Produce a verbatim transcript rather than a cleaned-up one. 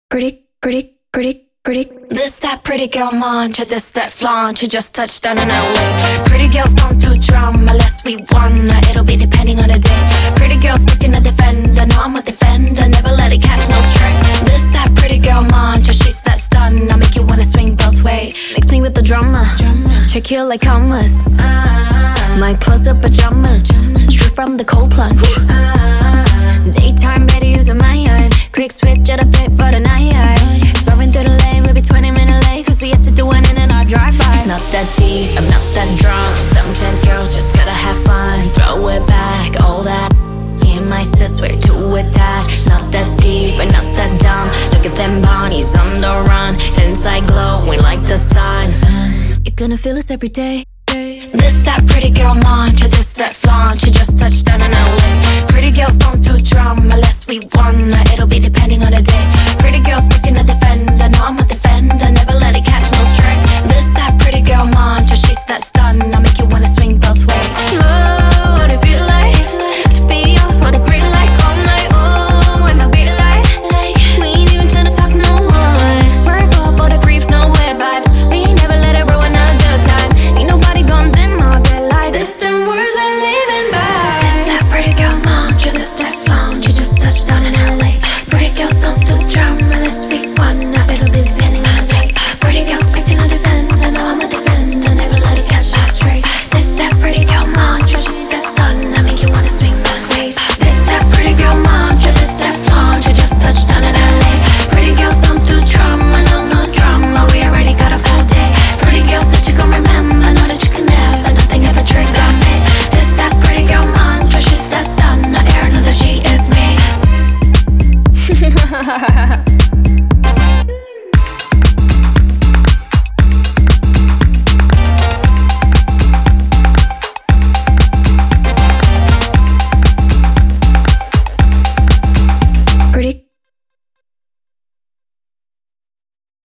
pretty, pretty, pretty, pretty. This that pretty girl mantra, this that flaunt. You just touched down in L A. Pretty girls don't do drama unless we wanna. It'll be depending on the day. Pretty girls picking a defender. No, I'm a defender, never let it catch no stray. This that pretty girl mantra, she's that stun. I make you wanna swing both ways. Mix me with the drama, check you like commas. My clothes are pajamas, straight from the cold plunge. Daytime better using my iron. Quick switch at a fit for the night. Swerving through the lane, we'll be twenty minutes late, cause we have to do it in and our drive-by. It's not that deep, I'm not that drunk. Sometimes girls just gotta have fun. Throw it back, all that. Me and my sis, we're too attached. It's not that deep, but not that dumb. Look at them bodies on the run. Inside glowing like the sun. You're gonna feel this every day. This that pretty girl mantra, this that flaunt. You just touched down in L A. Pretty girls don't do drama unless we wanna. It'll be depending on the day. Pretty